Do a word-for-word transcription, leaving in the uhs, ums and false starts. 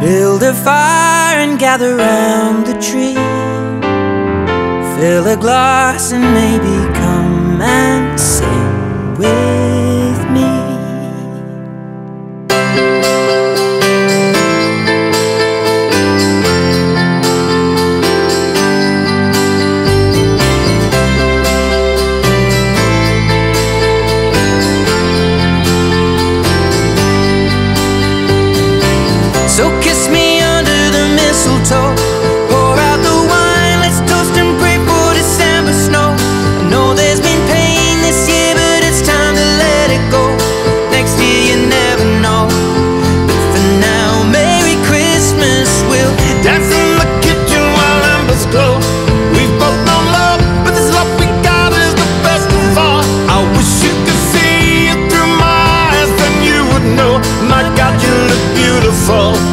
Build a fire and gather round the tree. Fill a glass and maybe come and sing with me. So kiss me under the mistletoe, pour out the wine, let's toast and pray for December snow. I know there's been pain this year, but it's time to let it go. Next year you never know, but for now, Merry Christmas. We'll Dance in the kitchen while embers glow. We've both known love, but this love we got is the best of all. I wish you could see it through my eyes, then you would know. My God, you look beautiful.